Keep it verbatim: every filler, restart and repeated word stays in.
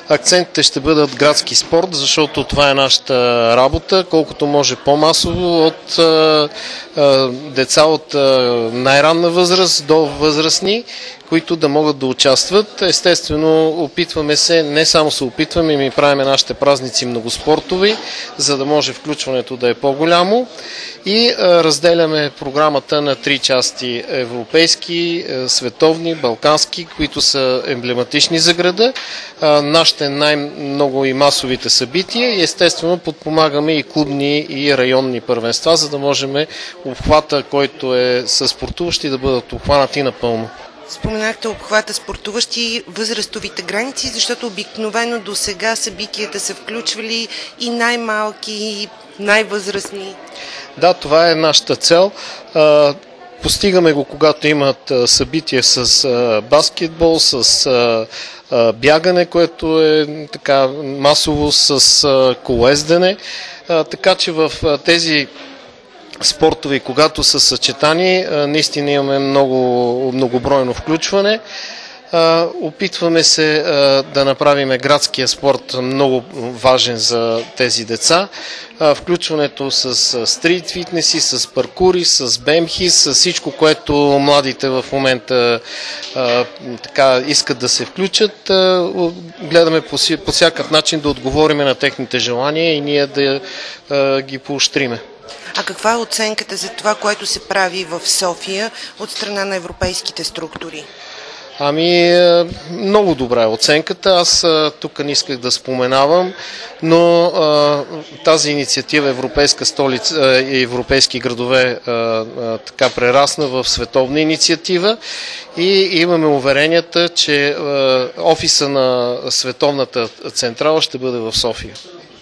Акцентите ще бъдат градски спорт, защото това е нашата работа, колкото може по-масово от а, а, деца от а, най-ранна възраст до възрастни, които да могат да участват. Естествено, опитваме се, не само се опитваме, ми правим нашите празници многоспортови, за да може включването да е по-голямо. И а, разделяме програмата на три части: европейски, а, световни, балкански, които са емблематични за града, а, нашите най-много и масовите събития и естествено подпомагаме и клубни и районни първенства, за да можем обхвата, който е със спортуващи, да бъдат обхванати напълно. Споменахте обхвата спортуващи, възрастовите граници, защото обикновено до сега събитията са включвали и най-малки, и най-възрастни. Да, това е нашата цел. Постигаме го, когато имат събития с баскетбол, с бягане, което е така масово, с колоездене. Така че в тези спортови, когато са съчетани, наистина имаме много многобройно включване. Опитваме се да направим градския спорт много важен за тези деца. Включването с стрит фитнеси, с паркури, с бемхи, с всичко, което младите в момента така искат да се включат. Гледаме по, по всякакъв начин да отговориме на техните желания и ние да ги поощриме. А каква е оценката за това, което се прави в София от страна на европейските структури? Ами, много добра е оценката. Аз тук не исках да споменавам, но а, тази инициатива Европейска столица и европейски градове а, а, така прерасна в световна инициатива и имаме уверенията, че а, офиса на световната централа ще бъде в София.